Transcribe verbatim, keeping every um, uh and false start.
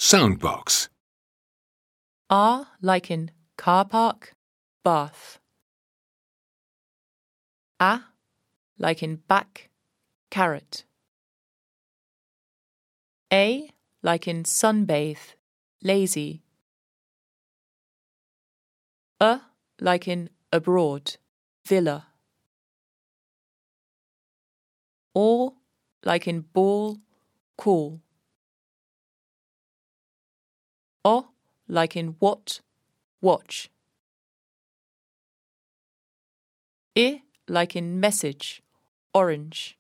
Soundbox. R like in car park, bath. A like in back, carrot. A like in sunbathe, lazy. A like in abroad, villa. Or like in ball, call. O like in what, watch. I like in message, orange.